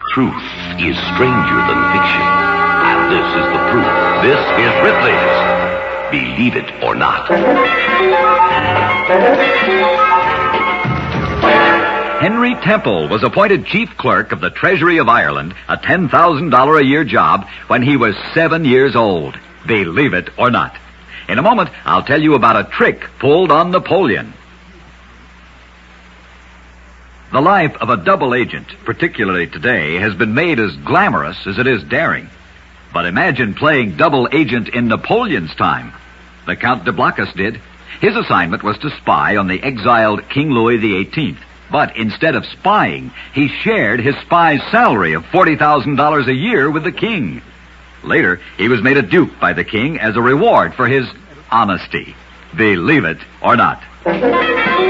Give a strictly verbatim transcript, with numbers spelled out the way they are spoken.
Truth is stranger than fiction. And this is the proof. This is Ripley's Believe It or Not. Henry Temple was appointed chief clerk of the Treasury of Ireland, a ten thousand dollars a year job, when he was seven years old. Believe it or not. In a moment, I'll tell you about a trick pulled on Napoleon. The life of a double agent, particularly today, has been made as glamorous as it is daring. But imagine playing double agent in Napoleon's time. The Count de Blockus did. His assignment was to spy on the exiled King Louis the eighteenth. But instead of spying, he shared his spy's salary of forty thousand dollars a year with the king. Later, he was made a duke by the king as a reward for his honesty. Believe it or not.